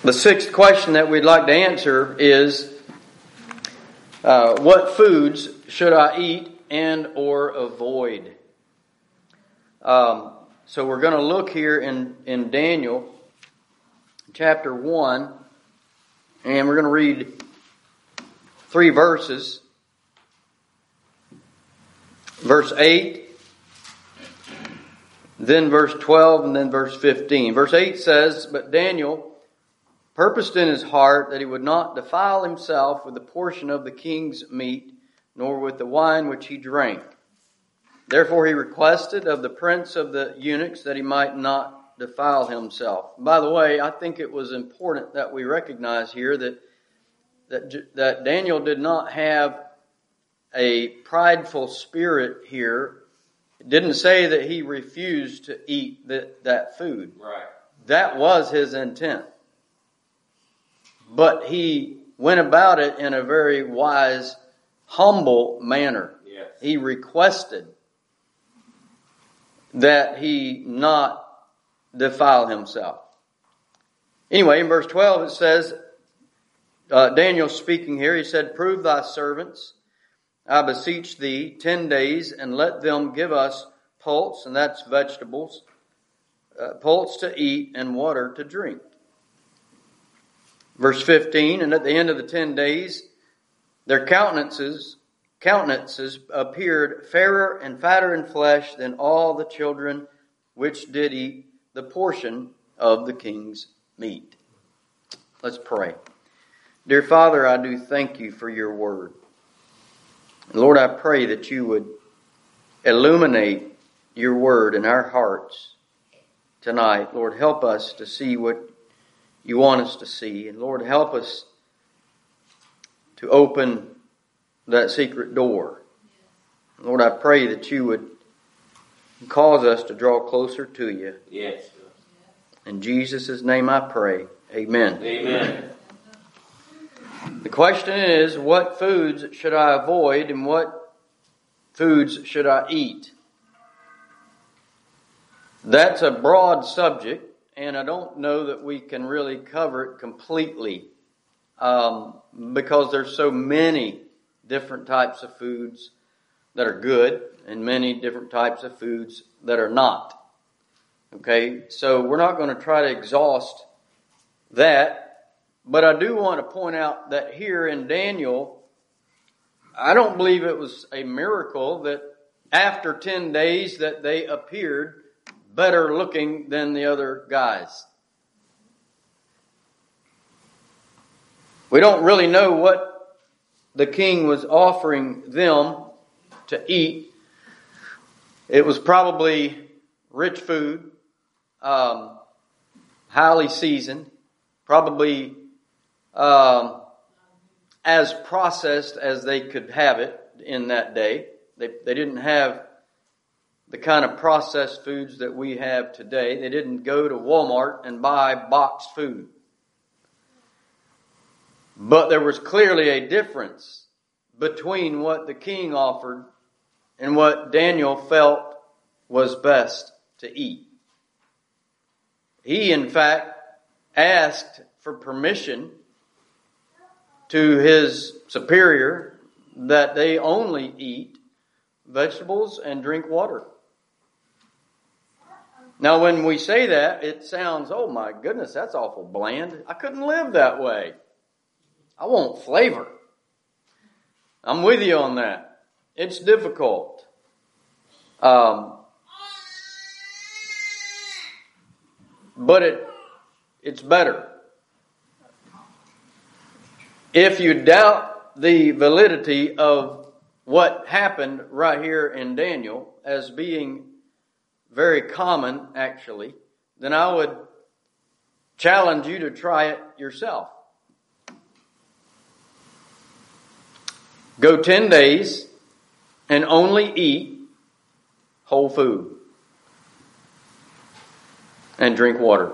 The sixth question that we'd like to answer is, what foods should I eat and or avoid? So we're going to look here in Daniel chapter 1, and we're going to read 3 verses. Verse 8, then verse 12, and then verse 15. Verse 8 says, "But Daniel purposed in his heart that he would not defile himself with the portion of the king's meat, nor with the wine which he drank. Therefore he requested of the prince of the eunuchs that he might not defile himself." By the way, I think it was important that we recognize here that Daniel did not have a prideful spirit here. It didn't say that he refused to eat that food. Right. That was his intent. But he went about it in a very wise, humble manner. Yes. He requested that he not defile himself. Anyway, in verse 12 it says, Daniel speaking here, he said, "Prove thy servants, I beseech thee, 10 days, and let them give us pulse," and that's vegetables, pulse to eat and water to drink. Verse 15, "And at the end of the 10 days, their countenances appeared fairer and fatter in flesh than all the children which did eat the portion of the king's meat." Let's pray. Dear Father, I do thank you for your word. Lord, I pray that you would illuminate your word in our hearts tonight. Lord, help us to see what you want us to see. And Lord, help us to open that secret door. Lord, I pray that you would cause us to draw closer to you. Yes. In Jesus' name I pray. Amen. Amen. The question is, what foods should I avoid and what foods should I eat? That's a broad subject, and I don't know that we can really cover it completely because there's so many different types of foods that are good and many different types of foods that are not. Okay, so we're not going to try to exhaust that. But I do want to point out that here in Daniel, I don't believe it was a miracle that after 10 days that they appeared better looking than the other guys. We don't really know what the king was offering them to eat. It was probably rich food, highly seasoned, probably as processed as they could have it in that day. They didn't have the kind of processed foods that we have today. They didn't go to Walmart and buy boxed food. But there was clearly a difference between what the king offered and what Daniel felt was best to eat. He, in fact, asked for permission to his superior that they only eat vegetables and drink water. Now, when we say that, it sounds, oh my goodness, that's awful bland. I couldn't live that way. I want flavor. I'm with you on that. It's difficult. But it's better. If you doubt the validity of what happened right here in Daniel as being very common, actually, then I would challenge you to try it yourself. Go 10 days and only eat whole food and drink water.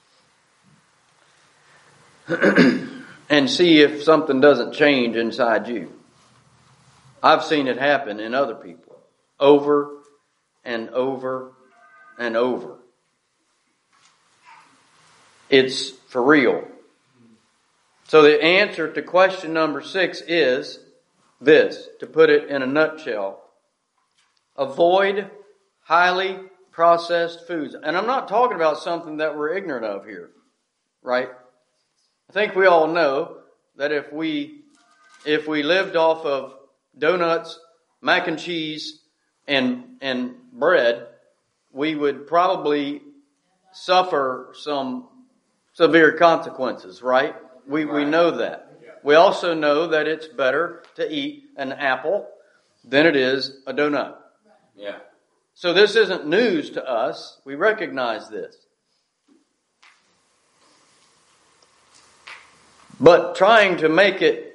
And see if something doesn't change inside you. I've seen it happen in other people over and over and over. It's for real. So the answer to question number 6 is this, to put it in a nutshell. Avoid highly processed foods. And I'm not talking about something that we're ignorant of here, right? I think we all know that if we lived off of donuts, mac and cheese, and bread, we would probably suffer some severe consequences, right? We know that. We also know that it's better to eat an apple than it is a donut. Yeah. So this isn't news to us. We recognize this. But trying to make it,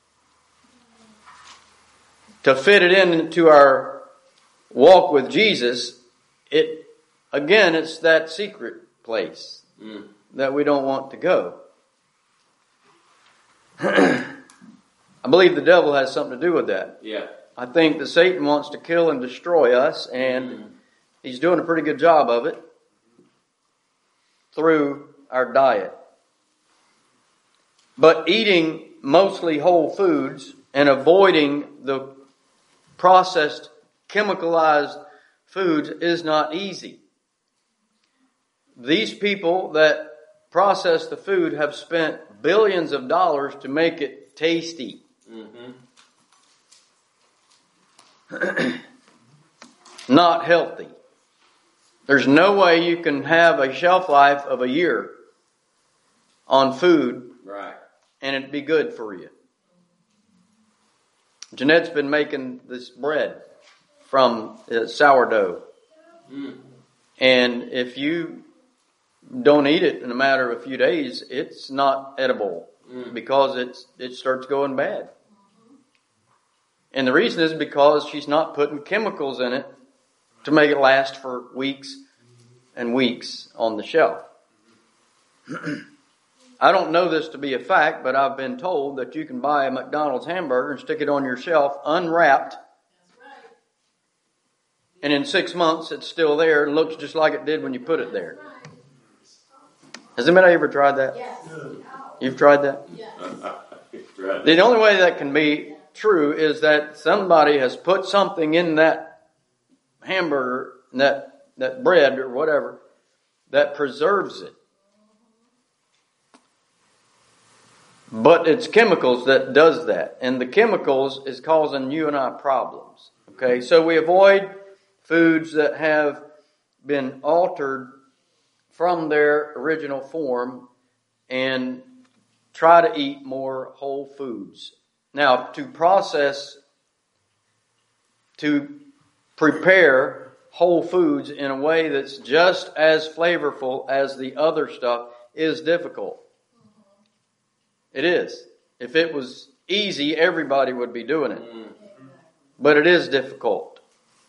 to fit it into our walk with Jesus, it's that secret place that we don't want to go. I believe the devil has something to do with that. Yeah. I think that Satan wants to kill and destroy us, and he's doing a pretty good job of it through our diet. But eating mostly whole foods and avoiding the processed, chemicalized foods is not easy. These people that process the food have spent billions of dollars to make it tasty. Not healthy. There's no way you can have a shelf life of a year on food, right, and it'd be good for you. Jeanette's been making this bread from sourdough. And if you don't eat it in a matter of a few days, it's not edible because it starts going bad. And the reason is because she's not putting chemicals in it to make it last for weeks and weeks on the shelf. I don't know this to be a fact, but I've been told that you can buy a McDonald's hamburger and stick it on your shelf unwrapped. And in 6 months, it's still there and looks just like it did when you put it there. Has anybody ever tried that? Yes. You've tried that? Yes. The only way that can be true is that somebody has put something in that hamburger, that bread or whatever, that preserves it. But it's chemicals that does that. And the chemicals is causing you and I problems. Okay, so we avoid foods that have been altered from their original form and try to eat more whole foods. Now, to prepare whole foods in a way that's just as flavorful as the other stuff is difficult. It is. If it was easy, everybody would be doing it. But it is difficult.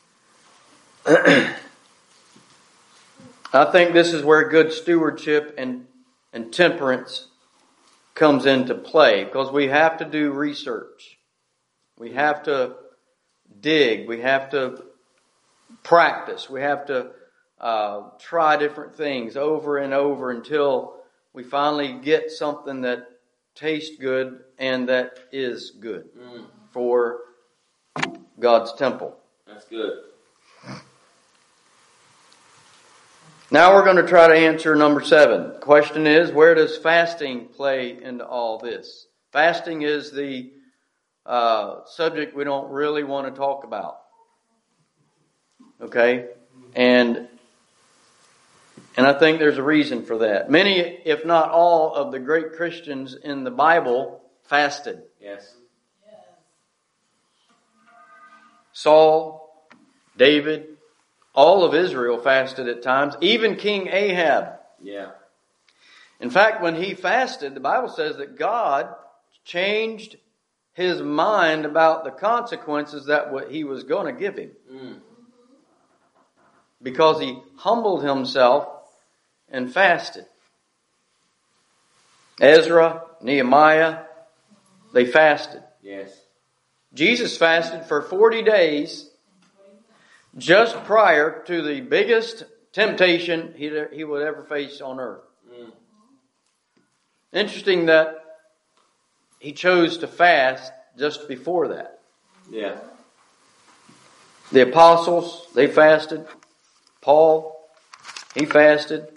I think this is where good stewardship and temperance comes into play, because we have to do research. We have to dig. We have to practice. We have to try different things over and over until we finally get something that tastes good and that is good for God's temple. That's good. Now we're going to try to answer number 7. The question is, where does fasting play into all this? Fasting is the subject we don't really want to talk about. Okay? And I think there's a reason for that. Many, if not all, of the great Christians in the Bible fasted. Yes. Saul, David, all of Israel fasted at times. Even King Ahab. Yeah. In fact, when he fasted, the Bible says that God changed his mind about the consequences that what he was going to give him. Because he humbled himself and fasted. Ezra, Nehemiah, they fasted. Yes. Jesus fasted for 40 days just prior to the biggest temptation he would ever face on earth. Interesting that he chose to fast just before that. Yeah. The apostles, they fasted. Paul, he fasted.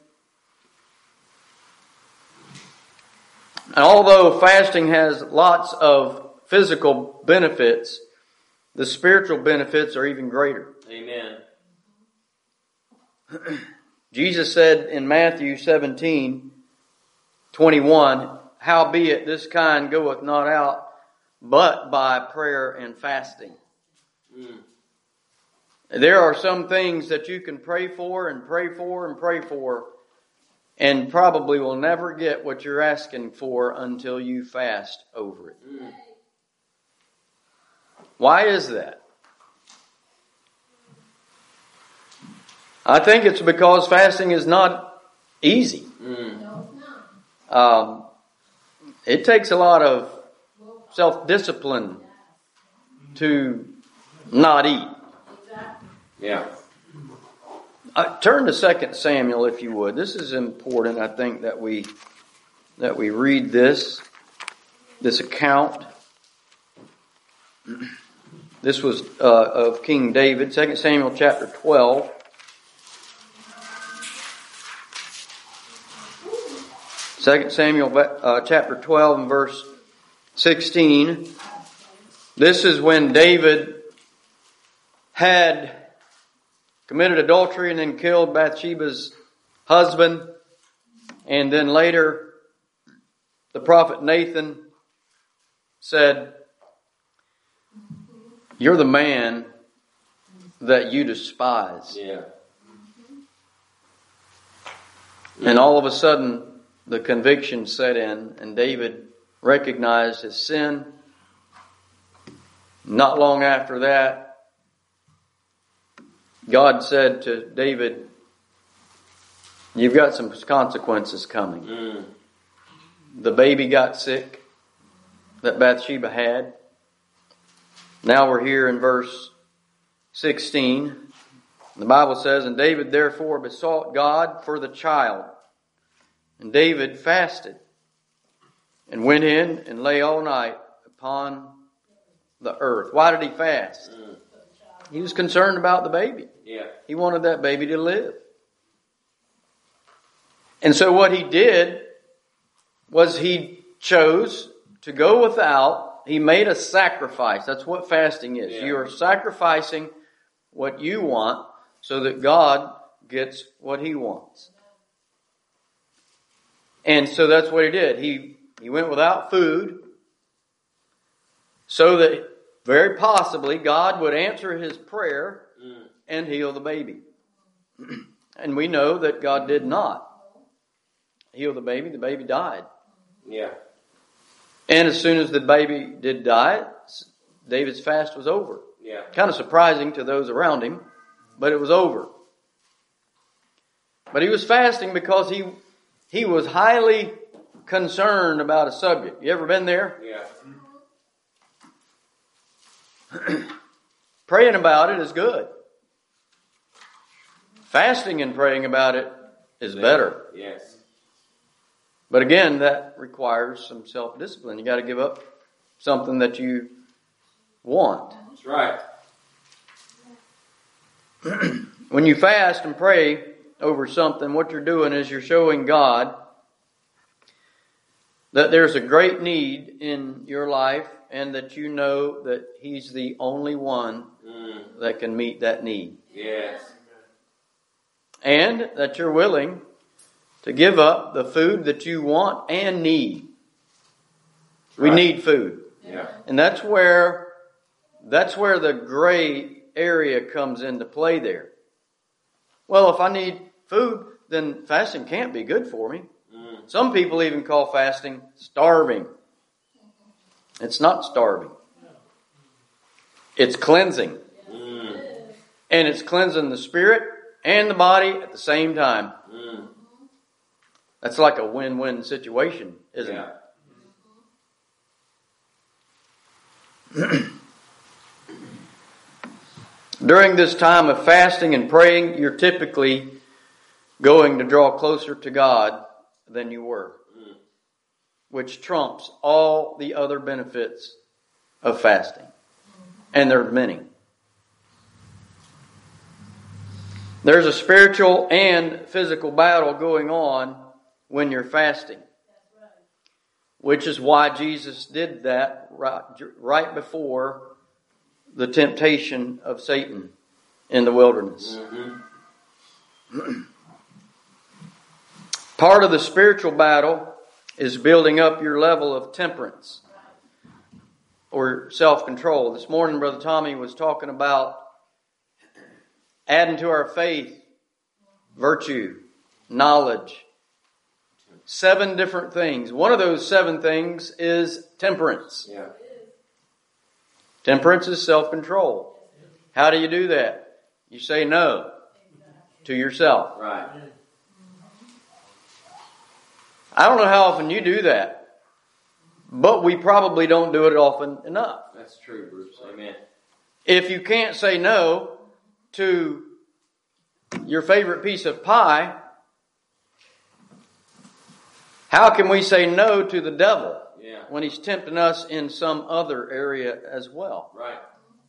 And although fasting has lots of physical benefits, the spiritual benefits are even greater. Amen. Jesus said in Matthew 17:21, "Howbeit this kind goeth not out, but by prayer and fasting." There are some things that you can pray for and pray for and pray for, and probably will never get what you're asking for until you fast over it. Why is that? I think it's because fasting is not easy. It takes a lot of self-discipline to not eat. Yeah. Turn to 2 Samuel, if you would. This is important, I think, that we read this account. This was of King David, 2 Samuel chapter 12. Second Samuel chapter 12 and verse 16. This is when David had committed adultery and then killed Bathsheba's husband. And then later, the prophet Nathan said, "You're the man that you despise." Yeah. And all of a sudden, the conviction set in, and David recognized his sin. Not long after that, God said to David, "You've got some consequences coming." The baby got sick that Bathsheba had. Now we're here in verse 16. The Bible says, "And David therefore besought God for the child. And David fasted and went in and lay all night upon the earth." Why did he fast? He was concerned about the baby. Yeah. He wanted that baby to live. And so what he did was he chose to go without. He made a sacrifice. That's what fasting is. Yeah. You are sacrificing what you want so that God gets what he wants. And so that's what he did. He went without food so that very possibly God would answer his prayer and heal the baby. And we know that God did not heal the baby. The baby died. Yeah. And as soon as the baby did die, David's fast was over. Yeah. Kind of surprising to those around him, but it was over. But he was fasting because he was highly concerned about a subject. You ever been there? Yeah. Praying about it is good. Fasting and praying about it is better. Yes. But again, that requires some self-discipline. You got to give up something that you want. That's right. When you fast and pray over something, what you're doing is you're showing God that there's a great need in your life and that you know that He's the only one that can meet that need. Yes. And that you're willing to give up the food that you want and need. We need food. Yeah. And that's where the gray area comes into play there. Well, if I need food, then fasting can't be good for me. Some people even call fasting starving. It's not starving. It's cleansing. And it's cleansing the spirit and the body at the same time. That's like a win-win situation, isn't it? During this time of fasting and praying, you're typically going to draw closer to God than you were. which trumps all the other benefits of fasting. And there are many. There's a spiritual and physical battle going on when you're fasting. Which is why Jesus did that right before the temptation of Satan in the wilderness. Mm-hmm. Part of the spiritual battle is building up your level of temperance or self-control. This morning, Brother Tommy was talking about adding to our faith virtue, knowledge. 7 different things. One of those 7 things is temperance. Yeah. Temperance is self-control. How do you do that? You say no to yourself. Right. I don't know how often you do that, but we probably don't do it often enough. That's true, Bruce. Amen. If you can't say no to your favorite piece of pie, how can we say no to the devil when he's tempting us in some other area as well? Right.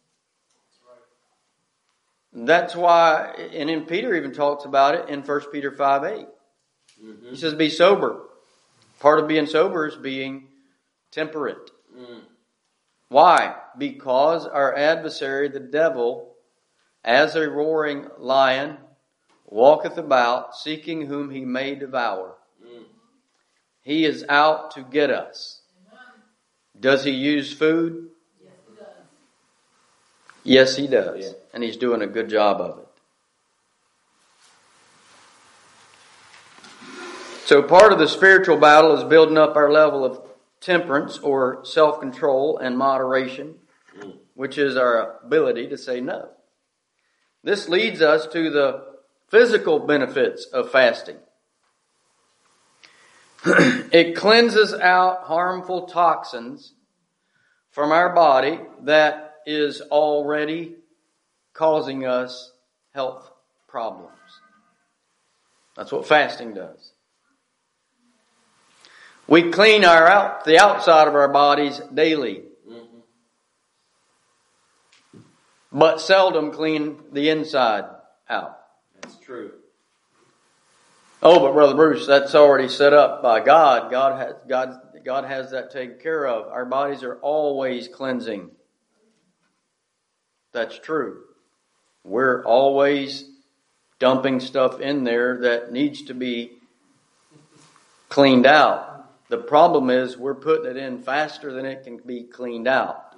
That's why, and then Peter even talks about it in 1 Peter 5:8. Mm-hmm. He says, be sober. Part of being sober is being temperate. Mm. Why? Because our adversary, the devil, as a roaring lion, walketh about, seeking whom he may devour. He is out to get us. Does he use food? Yes, he does. Yeah. And he's doing a good job of it. So part of the spiritual battle is building up our level of temperance or self-control and moderation, which is our ability to say no. This leads us to the physical benefits of fasting. It cleanses out harmful toxins from our body that is already causing us health problems. That's what fasting does. We clean the outside of our bodies daily, but seldom clean the inside out. That's true. Oh, but Brother Bruce, that's already set up by God. God has that taken care of. Our bodies are always cleansing. That's true. We're always dumping stuff in there that needs to be cleaned out. The problem is we're putting it in faster than it can be cleaned out.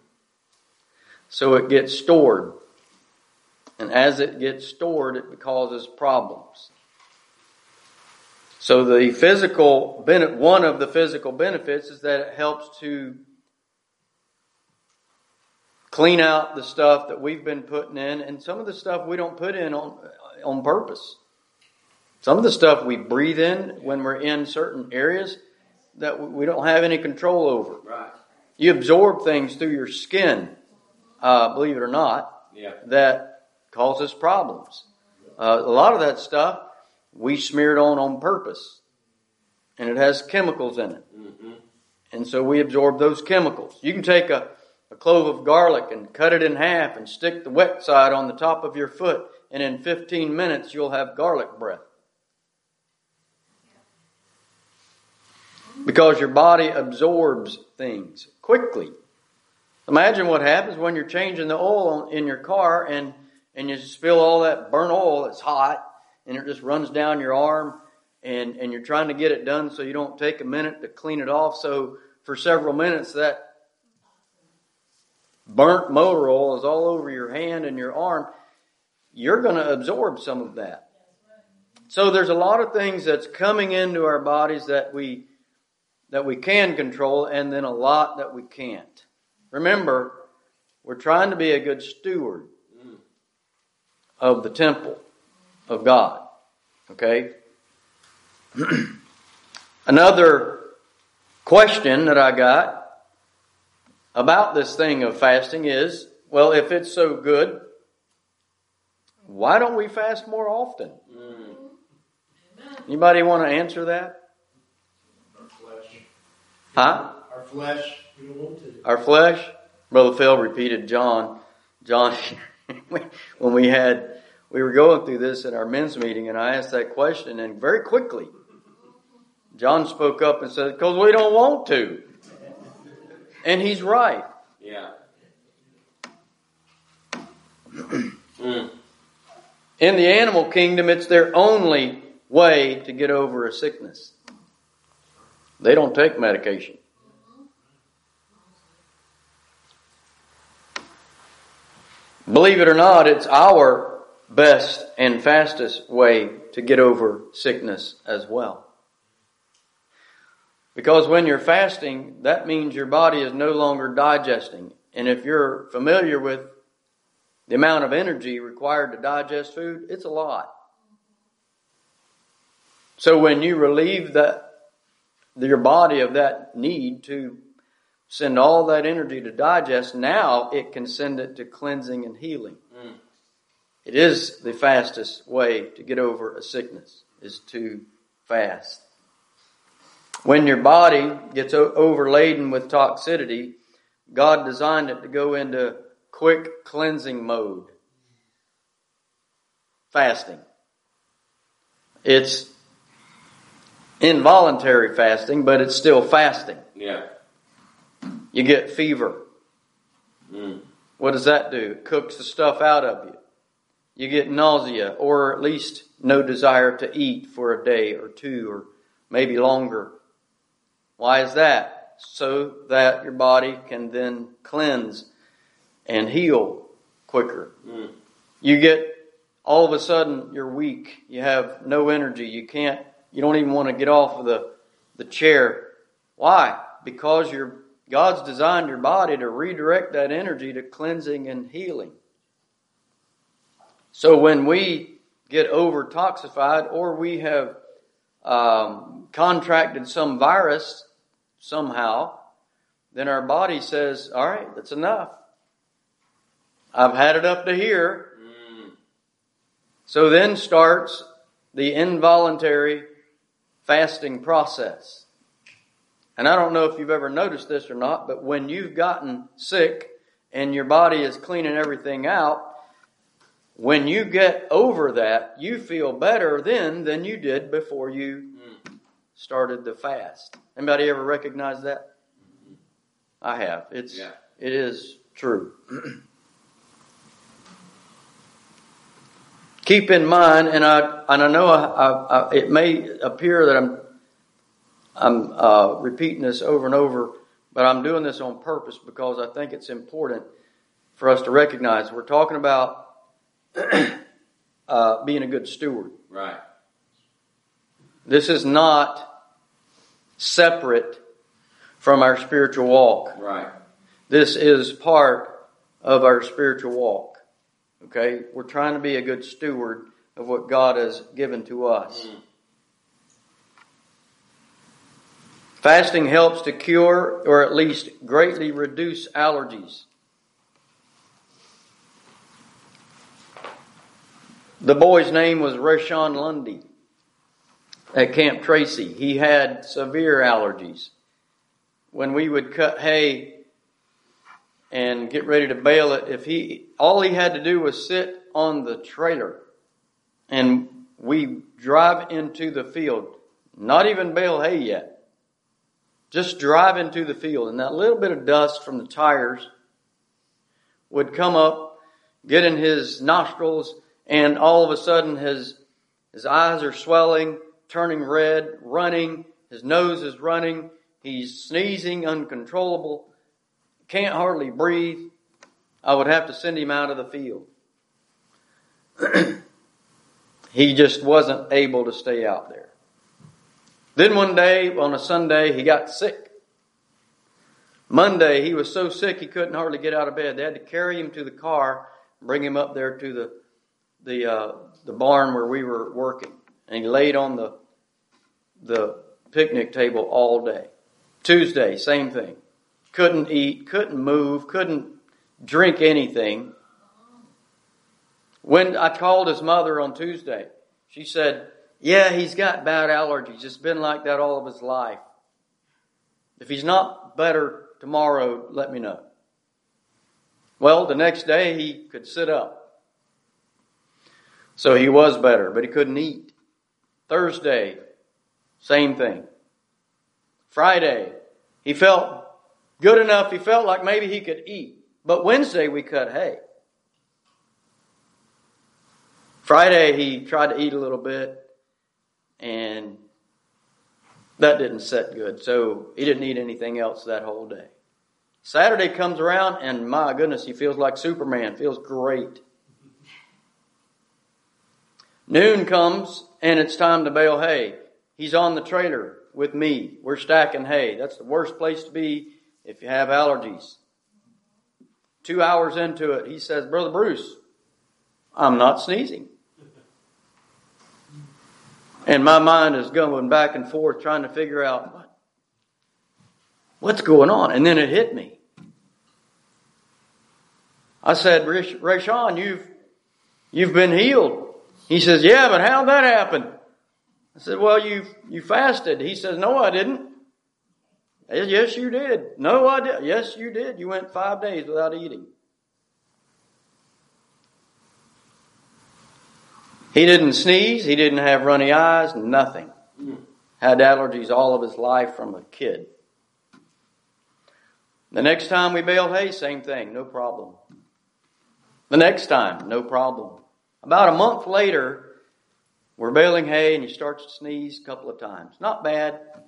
So it gets stored. And as it gets stored, it causes problems. So the one of the physical benefits is that it helps to clean out the stuff that we've been putting in, and some of the stuff we don't put in on purpose. Some of the stuff we breathe in when we're in certain areas that we don't have any control over. Right. You absorb things through your skin, believe it or not, that causes problems. A lot of that stuff we smeared on purpose. And it has chemicals in it. Mm-hmm. And so we absorb those chemicals. You can take a clove of garlic and cut it in half and stick the wet side on the top of your foot. And in 15 minutes, you'll have garlic breath. Because your body absorbs things quickly. Imagine what happens when you're changing the oil in your car and you spill all that burnt oil that's hot. And it just runs down your arm, and you're trying to get it done so you don't take a minute to clean it off. So for several minutes, that burnt motor oil is all over your hand and your arm. You're going to absorb some of that. So there's a lot of things that's coming into our bodies that we can control, and then a lot that we can't. Remember, we're trying to be a good steward of the temple of God. Okay? Another question that I got about this thing of fasting is, well, if it's so good, why don't we fast more often? Anybody want to answer that? Our flesh. Huh? Our flesh, we don't want to. Our flesh? Brother Phil repeated John, when we were going through this at our men's meeting, and I asked that question, and very quickly, John spoke up and said, because we don't want to. And he's right. Yeah. In the animal kingdom, it's their only way to get over a sickness. They don't take medication. Believe it or not, it's our best and fastest way to get over sickness as well. Because when you're fasting, that means your body is no longer digesting. And if you're familiar with the amount of energy required to digest food, it's a lot. So when you relieve your body of that need to send all that energy to digest, now it can send it to cleansing and healing. It is the fastest way to get over a sickness, is to fast. When your body gets overladen with toxicity, God designed it to go into quick cleansing mode. Fasting. It's involuntary fasting, but it's still fasting. Yeah. You get fever. What does that do? It cooks the stuff out of you. You get nausea, or at least no desire to eat for a day or two, or maybe longer. Why is that? So that your body can then cleanse and heal quicker. You get, all of a sudden, you're weak. You have no energy. You don't even want to get off of the chair. Why? Because God's designed your body to redirect that energy to cleansing and healing. So when we get over-toxified, or we have contracted some virus somehow, then our body says, all right, that's enough. I've had it up to here. So then starts the involuntary fasting process. And I don't know if you've ever noticed this or not, but when you've gotten sick and your body is cleaning everything out, when you get over that, you feel better then than you did before you started the fast. Anybody ever recognize that? I have. It is true. Keep in mind, and I know it may appear that I'm repeating this over and over, but I'm doing this on purpose because I think it's important for us to recognize. We're talking about being a good steward. Right. This is not separate from our spiritual walk. Right. This is part of our spiritual walk. Okay? We're trying to be a good steward of what God has given to us. Fasting helps to cure or at least greatly reduce allergies. The boy's name was Rashawn Lundy at Camp Tracy. He had severe allergies. When we would cut hay and get ready to bale it, all he had to do was sit on the trailer and we drive into the field. Not even bale hay yet. Just drive into the field, and that little bit of dust from the tires would come up, get in his nostrils, and all of a sudden his eyes are swelling, turning red, running, his nose is running, he's sneezing uncontrollable, can't hardly breathe. I would have to send him out of the field. He just wasn't able to stay out there. Then one day, on a Sunday, he got sick. Monday, he was so sick he couldn't hardly get out of bed. They had to carry him to the car, bring him up there to the barn where we were working. And he laid on the picnic table all day. Tuesday, same thing. Couldn't eat, couldn't move, couldn't drink anything. When I called his mother on Tuesday, she said, yeah, he's got bad allergies. It's been like that all of his life. If he's not better tomorrow, let me know. Well, the next day he could sit up. So he was better, but he couldn't eat. Thursday, same thing. Friday, he felt good enough. He felt like maybe he could eat. But Wednesday we cut hay. Friday he tried to eat a little bit, and that didn't set good. So he didn't eat anything else that whole day. Saturday comes around, and my goodness, he feels like Superman. Feels great. Noon comes, and it's time to bale hay. He's on the trailer with me. We're stacking hay. That's the worst place to be if you have allergies. 2 hours into it, he says, Brother Bruce, I'm not sneezing. And my mind is going back and forth trying to figure out what's going on. And then it hit me. I said, Rayshawn, you've been healed. He says, yeah, but how'd that happen? I said, well, you fasted. He says, no, I didn't. Yes, you did. No, I did. Yes, you did. You went 5 days without eating. He didn't sneeze. He didn't have runny eyes. Nothing. Had allergies all of his life from a kid. The next time we baled hay, same thing. No problem. The next time, no problem. About a month later, we're baling hay and he starts to sneeze a couple of times. Not bad. A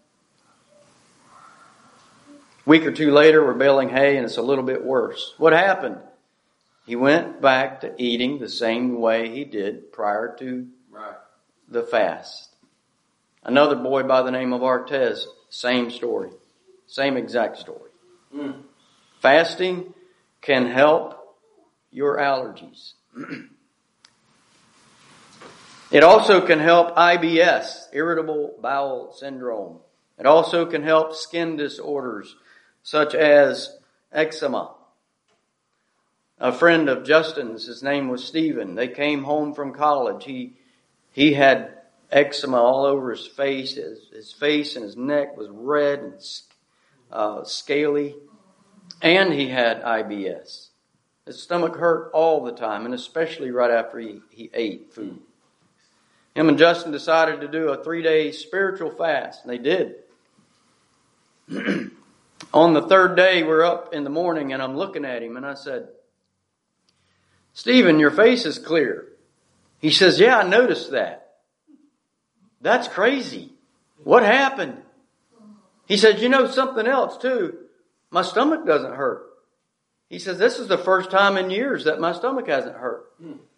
week or two later, we're baling hay and it's a little bit worse. What happened? He went back to eating the same way he did prior to the fast. Another boy by the name of Artez, same story. Same exact story. Fasting can help your allergies. It also can help IBS, irritable bowel syndrome. It also can help skin disorders such as eczema. A friend of Justin's, his name was Stephen. They came home from college. He had eczema all over his face. His face and his neck was red and scaly. And he had IBS. His stomach hurt all the time, and especially right after he ate food. Him and Justin decided to do a 3-day spiritual fast, and they did. On the third day, we're up in the morning, and I'm looking at him, and I said, Stephen, your face is clear. He says, yeah, I noticed that. That's crazy. What happened? He said, you know something else too. My stomach doesn't hurt. He says, this is the first time in years that my stomach hasn't hurt.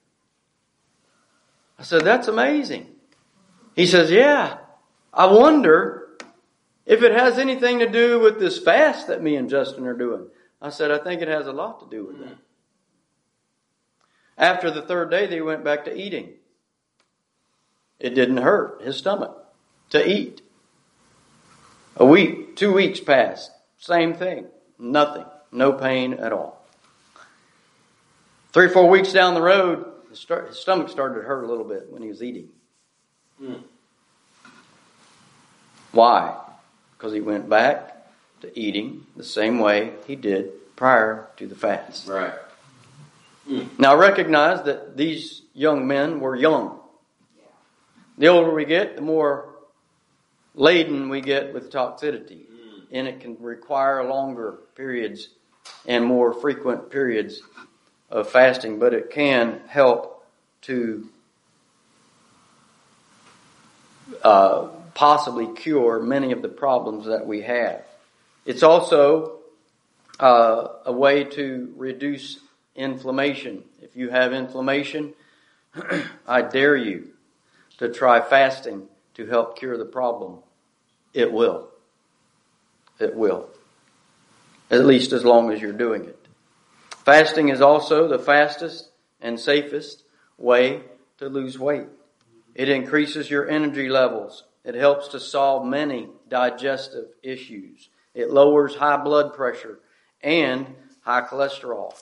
I said, that's amazing. He says, yeah, I wonder if it has anything to do with this fast that me and Justin are doing. I said, I think it has a lot to do with that. After the third day, they went back to eating. It didn't hurt his stomach to eat. A week, 2 weeks passed. Same thing. Nothing. No pain at all. 3 or 4 weeks down the road, his stomach started to hurt a little bit when he was eating. Why? Because he went back to eating the same way he did prior to the fast. Right. Now recognize that these young men were young. The older we get, the more laden we get with toxicity. And it can require longer periods and more frequent periods of fasting. But it can help to possibly cure many of the problems that we have. It's also a way to reduce inflammation. If you have inflammation, I dare you to try fasting to help cure the problem. It will. It will. At least as long as you're doing it. Fasting is also the fastest and safest way to lose weight. It increases your energy levels. It helps to solve many digestive issues. It lowers high blood pressure and high cholesterol.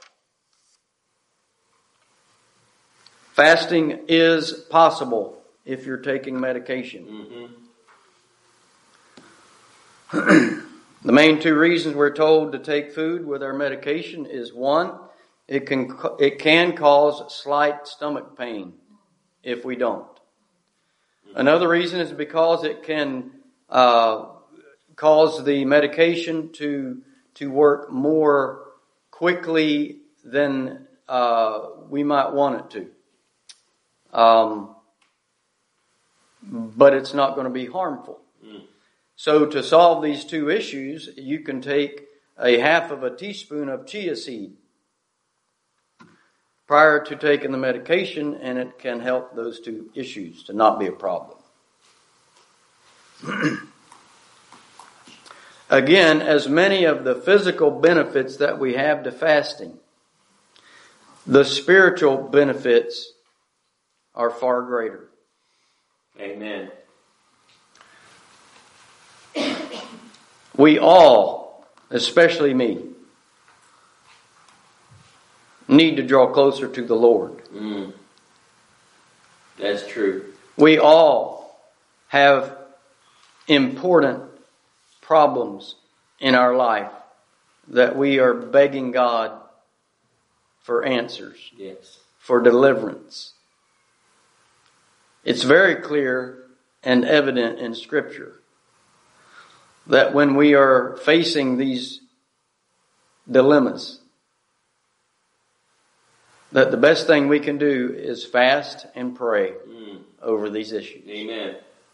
Fasting is possible if you're taking medication. The The main two reasons we're told to take food with our medication is one, it can cause slight stomach pain if we don't. Another reason is because it can cause the medication to work more quickly than we might want it to. But it's not going to be harmful. So to solve these two issues, you can take a half of a teaspoon of chia seed prior to taking the medication, and it can help those two issues to not be a problem. Again, as many of the physical benefits that we have to fasting, the spiritual benefits are far greater. Amen. We all, especially me, need to draw closer to the Lord. That's true. We all have important problems in our life that we are begging God for answers, Yes. for deliverance. It's very clear and evident in Scripture that when we are facing these dilemmas, that the best thing we can do is fast and pray over these issues. Amen.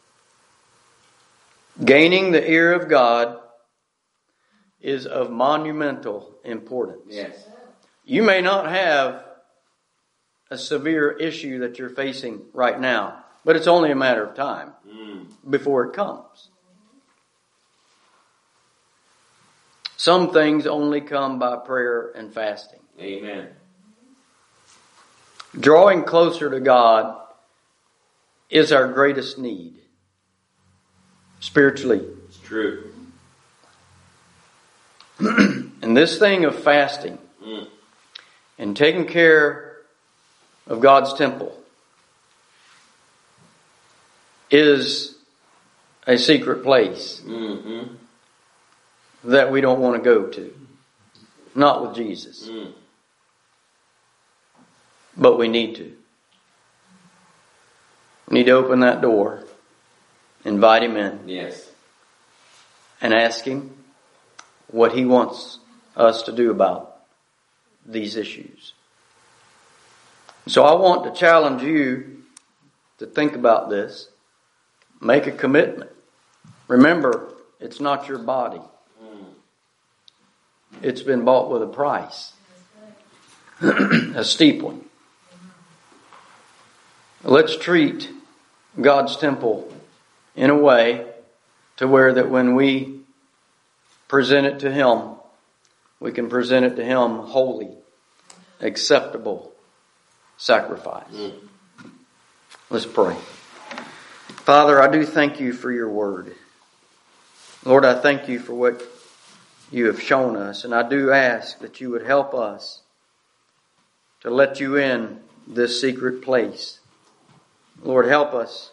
Gaining the ear of God is of monumental importance. Yes. You may not have a severe issue that you're facing right now, but it's only a matter of time before it comes. Some things only come by prayer and fasting. Amen. Drawing closer to God is our greatest need, spiritually. It's true. And this thing of fasting and taking care of God's temple is a secret place that we don't want to go to. Not with Jesus. But we need to. We need to open that door, invite Him in, Yes. and ask Him what He wants us to do about these issues. So I want to challenge you to think about this. Make a commitment. Remember, it's not your body. It's been bought with a price. A steep one. Let's treat God's temple in a way to where that when we present it to Him, we can present it to Him holy, acceptable sacrifice. Let's pray. Father, I do thank You for Your word. Lord, I thank You for what You have shown us, and I do ask that You would help us to let You in this secret place. Lord, help us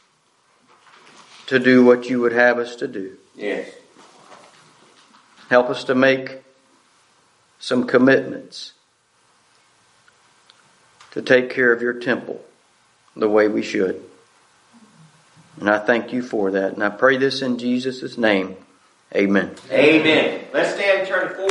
to do what You would have us to do. Yes. Help us to make some commitments to take care of Your temple the way we should. And I thank You for that. And I pray this in Jesus' name. Amen. Amen. Let's stand and turn to 4.